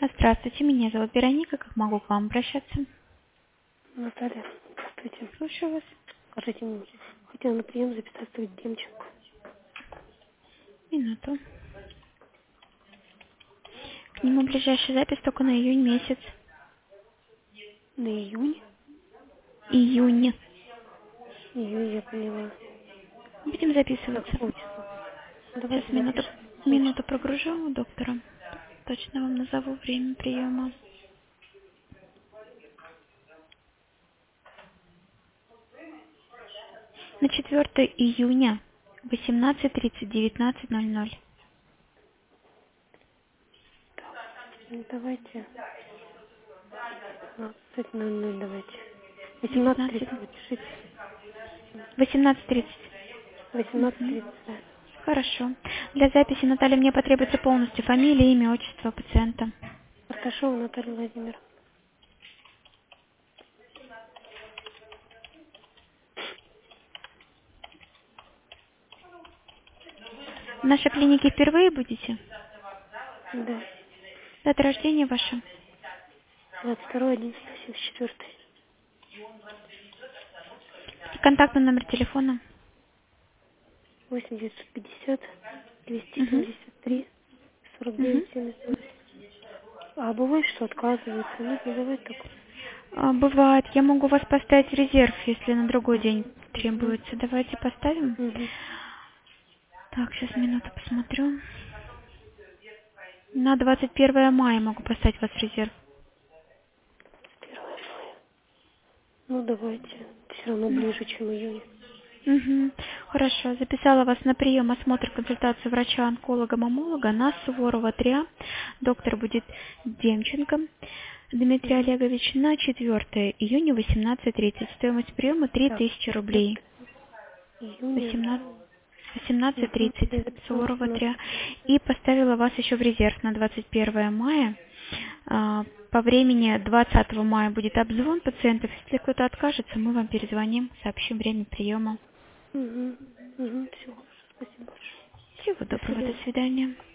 Здравствуйте, меня зовут Вероника. Как могу к вам обращаться? Наталья, здравствуйте. Слушаю вас. Скажите мне, хотела на прием записаться в Демченко. Минуту. К нему ближайшая запись только на июнь месяц. На июнь? Июнь. Июнь, я поняла. Будем На записываться. какое число? Сейчас Давайте минуту, запишем. Какое минуту число? прогружу у доктора. Точно вам назову время приема. На 4 июня 18:30, 19:00. Давайте 15:00 давайте. 19. 18:30 запишите. 18:30. 18:30, да. Хорошо. Для записи, Наталья, мне потребуется полностью фамилия, имя, отчество пациента. Арташова Наталья Владимировна. В нашей клинике впервые будете? Да. Дата рождения ваша? 22/11/74. Контактный номер телефона? 8 950 Угу. 273 Угу. 49 72. А бывает, что отказывается? Нет, не бывает такого. Бывает. Я могу вас поставить в резерв, если на другой день Угу. требуется. Давайте поставим. Угу. Так, сейчас минуту посмотрю. На 21 мая могу поставить вас в резерв. 1 мая. Ну, давайте. Все равно ближе, чем июнь. Угу. Хорошо. Записала вас на прием, осмотр, консультацию врача-онколога-мамолога на Суворова 3А. Доктор будет Демченко Дмитрий Угу. Олегович на 4 июня 18:30. Стоимость приема Так, 3000 4 рублей. июня. 18 Угу. 18:30. 19, Суворова 3А. 18:30. И поставила вас еще в резерв на 21 мая. По времени 20 мая будет обзвон пациентов. Если кто-то откажется, мы вам перезвоним, сообщим время приема. Угу. Угу. Все хорошо. Спасибо большое. Всего До доброго, до свидания. свидания.